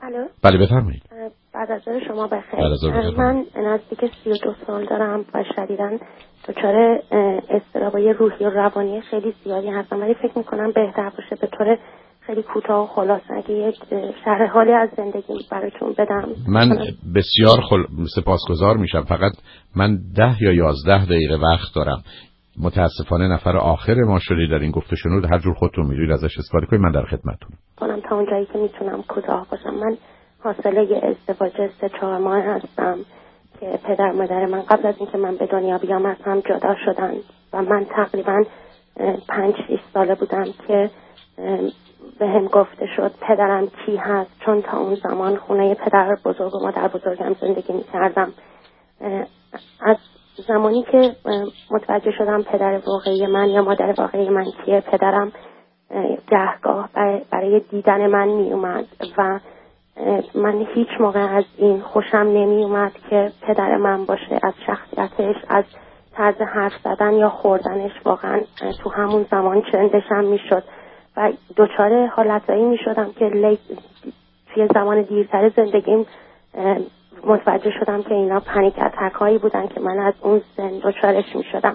الو. بله بفرمایید. بعد از ظهر شما بخیر. من نزدیک 32 سال دارم و شدیداً دچار اضطرابای روحی و روانی خیلی زیادی هستم، ولی فکر میکنم بهتر باشه به طور خیلی کوتاه و خلاصه اگه یک شرح حالی از زندگی براتون بدم. من بسیار سپاسگزار میشم، فقط من 10 یا 11 دقیقه وقت دارم. متاسفانه نفر آخر ما شدید در این گفته شنود، هر جور خودتون میدونید ازش استفاده کنید، من در خدمتتونم. کنم تا اونجایی که میتونم کوتاه باشم. من حاصله ازدواج 3-4 ماه هستم که پدر مادر من قبل از اینکه من به دنیا بیام از هم جدا شدن و من تقریبا 5-6 ساله بودم که به هم گفته شد پدرم کی هست، چون تا اون زمان خونه پدر بزرگ و مادر بزرگم زندگی میکردم. از زمانی که متوجه شدم پدر واقعی من یا مادر واقعی من کیه، پدرم گهگاه برای دیدن من می اومد و من هیچ موقع از این خوشم نمی اومد که پدر من باشه. از شخصیتش، از طرز حرف زدن یا خوردنش واقعا تو همون زمان چندشم می شد و دچار حالتایی می شدم که توی زمان دیرتر زندگیم متوجه شدم که اینا پنیک اتک هایی بودن که من از اون سن دچارش می شدم.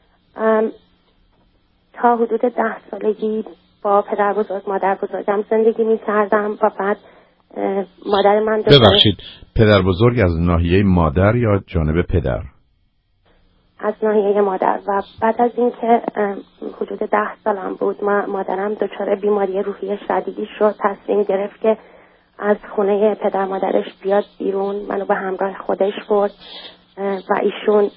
تا حدود 10 سالگی با پدر بزرگ مادر بزرگم زندگی می کردم و بعد مادر من ببخشید، پدر بزرگ از ناحیه مادر یا جانب پدر؟ از ناحیه مادر. و بعد از اینکه حدود 10 سالم بود مادرم دچار بیماری روحی شدیدی شد، تصمیم گرفت که از خونه پدر مادرش بیاد بیرون، منو به همراه خودش برد و ایشون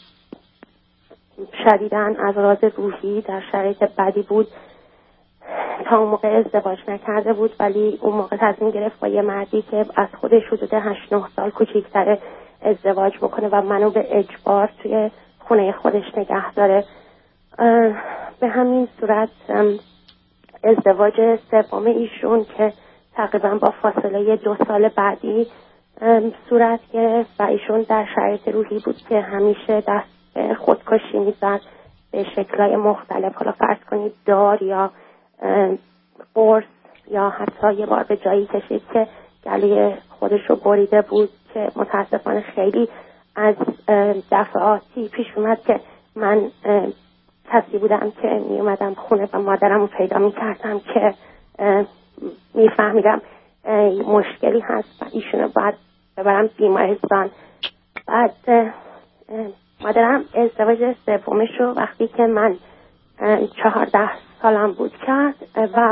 شدیداً از راز روحی در شرایط بدی بود. تا اون موقع ازدواج نکرده بود ولی اون موقع تصمیم گرفت با یه مردی که از خودش حدود 8-9 سال کوچیک‌تره ازدواج بکنه و منو به اجبار توی خونه خودش نگه داره. به همین صورت ازدواج سوم ایشون که تقریبا با فاصله 2 سال بعدی صورت گرفت و ایشون در شرایط روحی بود که همیشه دست به خودکشی میزد به شکل‌های مختلف. حالا فرض کنید دار یا قرص یا حتی یه بار به جایی کشید که گلوی خودش رو بریده بود که متاسفانه خیلی از دفعاتی پیش اومد که من کسی بودم که می اومدم خونه و مادرم رو پیدا می کردم که می فهمیدم مشکلی هست و ایشونو باید ببرم بیمارستان. بعد مادرم ازدواج سومش رو وقتی که من 14 سالم بود کرد و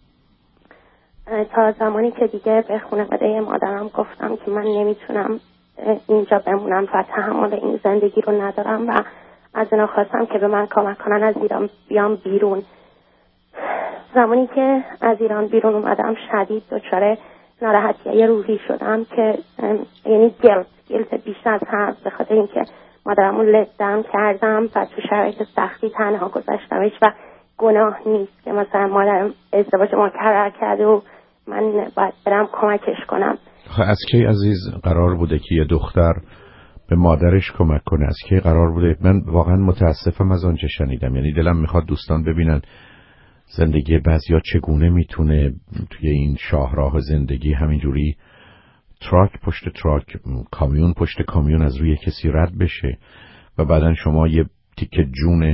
تا زمانی که دیگه به خانواده مادرم گفتم که من نمیتونم اینجا بمونم و تحمل این زندگی رو ندارم و از اینا خواستم که به من کمک کنن از ایران بیام بیرون. زمانی که از ایران بیرون اومدم شدید دچار ناراحتی روحی شدم که یعنی گلت بیش از حد به خاطر اینکه مادرمو لدم کردم و تو شرایط سختی تنها گذاشتمش و گناه نیست که مثلا مادرم ازدواج مکرر کرده و من باید برم کمکش کنم. از کی عزیز قرار بوده که یه دختر به مادرش کمک کنه؟ از کی قرار بوده؟ من واقعا متاسفم از آنچه شنیدم. یعنی دلم میخواد دوستان ببینن زندگی بعضیا چگونه میتونه توی این شاهراه زندگی همینجوری تراک پشت تراک، کامیون پشت کامیون از روی کسی رد بشه و بعدن شما یه تیکه جون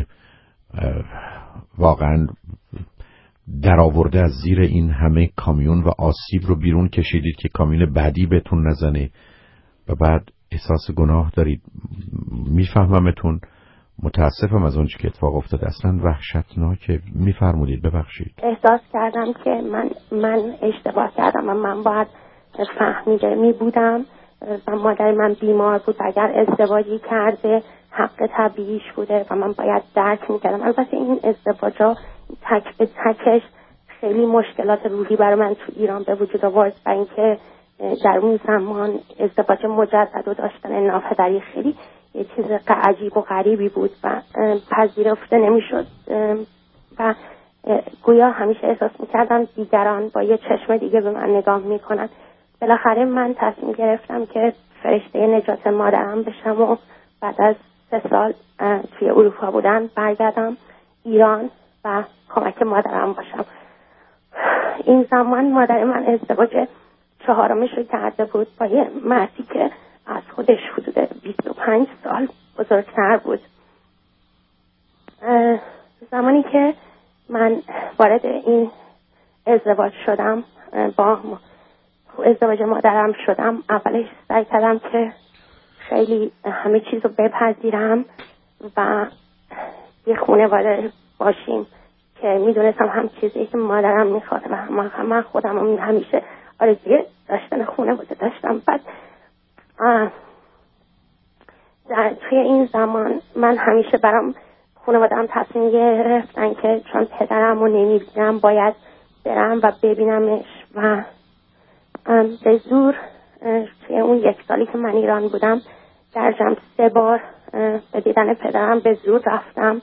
واقعا در آورده از زیر این همه کامیون و آسیب رو بیرون کشیدید که کامیون بعدی بهتون نزنه و بعد احساس گناه دارید. میفهممتون، متاسفم از اون چی که اتفاق افتاده. اصلا وحشتناکه. میفرمودید ببخشید. احساس کردم که من اشتباه کردم و من باید فهمیده می بودم و مادر من بیمار بود. اگر ازدواجی کرده حق طبیعیش بوده و من باید درک می کردم. البته این ازدواجا تک به تکش خیلی مشکلات روحی برای من تو ایران به وجود آورد و اینکه در اون زمان ازدواج مجدد و داشتن ناپدری خیلی یه چیز عجیب و غریبی بود و پذیرفته نمیشد و گویا همیشه احساس میکردم دیگران با یه چشم دیگه به من نگاه میکنن. بالاخره من تصمیم گرفتم که فرشته نجات مادرم بشم و بعد از 3 سال توی اروپا بودن برگردم ایران و کمک مادرم باشم. این زمان مادر من ازدواج 4مش رو کرده بود با یه مردی که از خودش حدود 25 سال بزرگتر بود. زمانی که من وارد این ازدواج شدم، با ازدواج مادرم شدم، اولش سعی کردم که خیلی همه چیز رو بپذیرم و یه خانواده باشیم که میدونستم هم چیزی که مادرم میخواد و من خودم همیشه آرزوی داشتن خانواده داشتم. بعد توی این زمان من همیشه برام خانواده‌ام تصمیم گرفتن که چون پدرم رو نمیبینم باید برم و ببینمش و به زور توی اون 1 سالی که من ایران بودم در جمع 3 بار به دیدن پدرم به زور رفتم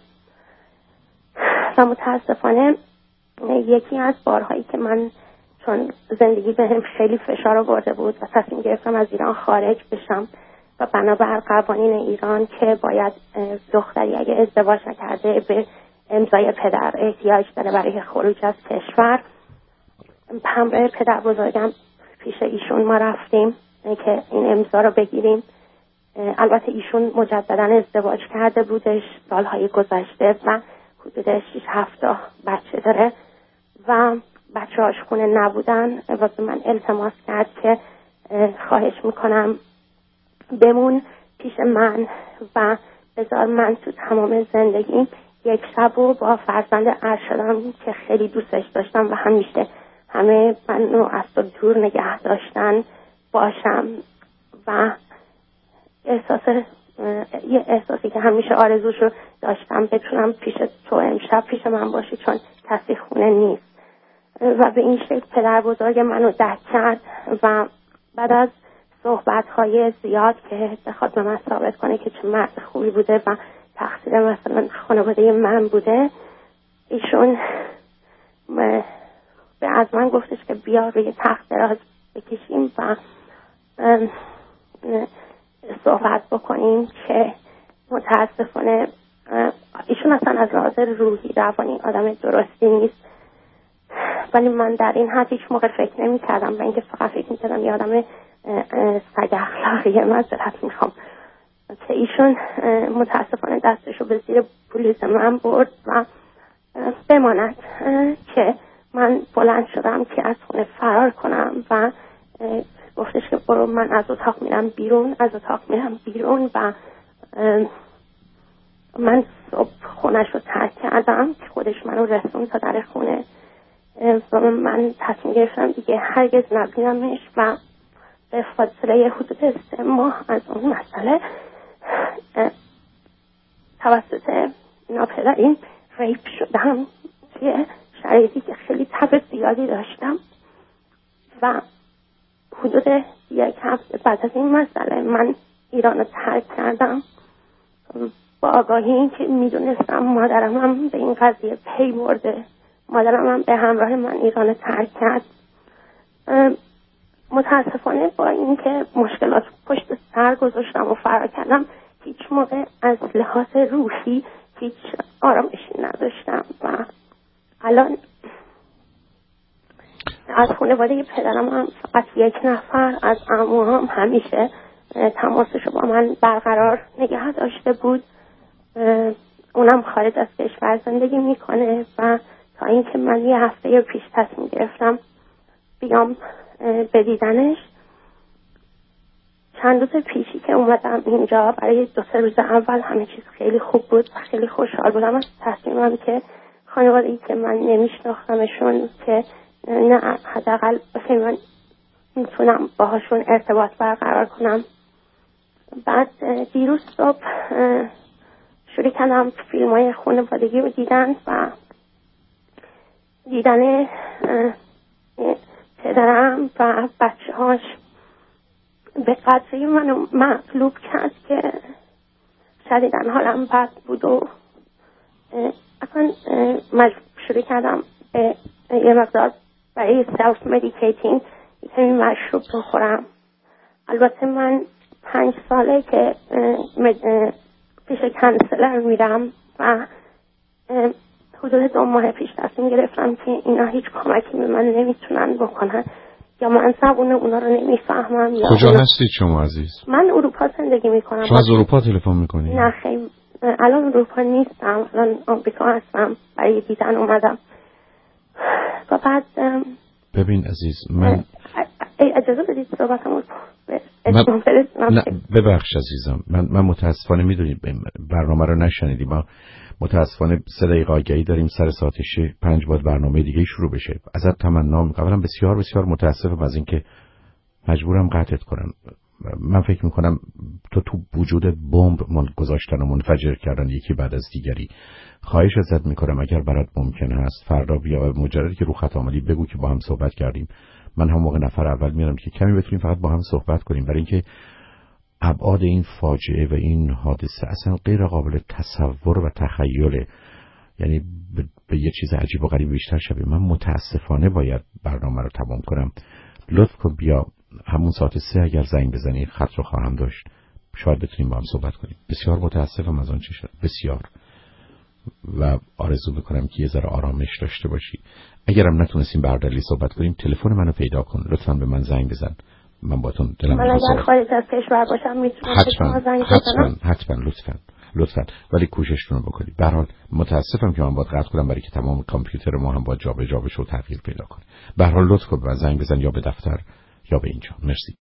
و متاسفانه یکی از بارهایی که من چون زندگی بهم خیلی فشار آورده بود و تصمیم گرفتم از ایران خارج بشم و بنابر قوانین ایران که باید دختری اگه ازدواج نکرده به امضای پدر احتیاج داره برای خروج از کشور، همراه پدر بزرگم پیش ایشون ما رفتیم که این امضا رو بگیریم. البته ایشون مجددا ازدواج کرده بودش سالهای گذشته و حدود 6-7 بچه داره و بچه‌هاش خونه نبودن و به من التماس کرد که خواهش میکنم بمون پیش من و بذار من تو تمام زندگیم یک شب رو با فرزند ارشدم که خیلی دوستش داشتم و همیشه همه منو از تو دور نگه داشتن باشم و یه احساسی که همیشه آرزوشو داشتم بتونم پیش تو امشب پیش من باشی چون کسی خونه نیست. و به این شکل پدر بزرگ منو درک کرد و بعد از صحبت‌های زیاد که بخواد به من ثابت کنه که چه مرد خوبی بوده و تقصیر مثلا خانواده من بوده، ایشون از من گفتش که بیا روی تخت دراز بکشیم و صحبت بکنیم که متاسفانه ایشون اصلا از لحاظ روحی روانی آدم درستی نیست، ولی من در این حد هیچ موقع فکر نمی کردم و اینکه فقط فکر می کردم یه آدم سگ اخلاقیه. معذرت میخوام که ایشون متاسفانه دستشو به زیر بلوز من برد و بماند که من بلند شدم که از خونه فرار کنم و گفتش که برو، من از اتاق میرم بیرون و من صبح خونش رو ترک کردم که خودش منو رسون تا در خونه و من تصمیم گرفتم دیگه هرگز نبینمش و به فاصله حدود 3 ماه از اون مسئله توسط ناپدریم ریپ شدم توی شرایطی که خیلی تب زیادی داشتم و حدود 1 هفته بعد از این مسئله من ایران رو ترک کردم با آگاهی این که میدونستم مادرم هم به این قضیه پی برده. مادرم هم به همراه من ایران رو ترک کرد. متاسفانه با این که مشکلات پشت سر گذاشتم و فرار کردم هیچ موقع از لحاظ روحی هیچ آرامشی نداشتم و الان از خانواده پدرم هم فقط 1 نفر از عموام همیشه تماسشو با من برقرار نگه داشته بود. اونم خارج از کشور زندگی میکنه و تا اینکه من 1 هفته پیش تصمیم گرفتم بیام بدیدنش. چند روز پیشی که اومدم اینجا برای 2-3 روز اول همه چیز خیلی خوب بود و خیلی خوشحال بودم از تصمیمم که خانواده‌ای که من نمیشناختمشون که نه حداقل بخیر من میتونم باهاشون ارتباط برقرار کنم. بعد دیروز صبح شروع کردم فیلم‌های خانوادگی رو دیدن و دیدن پدرم و بچه‌هاش به قدری منو مغلوب کرد که شدیداً حالم بد بود و اصلا شروع کردم به یه مقدار برای سلف مدیکیتینگ کمی مشروب بخورم. البته من 5 ساله که پیش کانسلر میرم و حدود 2 ماه پیش تصمیم گرفتم که اینا هیچ کمکی به من نمیتونن بکنن یا من زبون اونا رو نمیفهمم. یا کجا هستید شما عزیز؟ من اروپا زندگی میکنم. شما از اروپا تلفن میکنید؟ نه خیلی الان اروپا نیستم، الان آمریکا هستم، برای دیدن اومدم. و بعد ببین عزیز، من اجازه بدید صحبتمو نه ببخش عزیزم، من متاسفانه میدونید برنامه رو نشنیدیم. ما متاسفانه 3 دقیقه آگهی داریم، سر ساعت 5 بعد برنامه دیگه شروع بشه. ازت تمنا میکنم، اولا بسیار بسیار متاسفم از اینکه مجبورم قطعت کنم. من فکر میکنم تو وجود بمب گذاشتن و منفجر کردن یکی بعد از دیگری. خواهش ازت میکنم اگر برات ممکن هست فردا بیا، مجردی که رو خط آمدی بگو که با هم صحبت کردیم. من هم موقع نفر اول میارم که کمی بتونیم فقط با هم صحبت کنیم، برای اینکه ابعاد این فاجعه و این حادثه اصلا غیر قابل تصور و تخیله. یعنی به یه چیز عجیب و غریب بیشتر شبیه. من متاسفانه باید برنامه رو تمام کنم. لطف کن بیا همون ساعت 3 اگر زنگ بزنی خط رو خواهم داشت، شاید بتونیم با هم صحبت کنیم. بسیار متاسفم از آن چه شد، بسیار، و آرزو میکنم که یه ذره آرامش داشته باشی. اگرم نتونستیم به هر دلیلی صحبت کنیم تلفن منو پیدا کن، لطفاً به من زنگ بزن. من باهاتون دلم من اگر خارج از کشور باشم میتونم حتما زنگ بزنم؟ حتما لطفاً ولی کوششتون رو بکنید. به هر حال متاسفم که من باید قطع کنم، برای که تمام کامپیوتر ما هم باید جابجا بشه و تغییر پیدا کنه. به هر حال لطف کن به من زنگ بزن، یا به دفتر یا به اینجا. مرسی.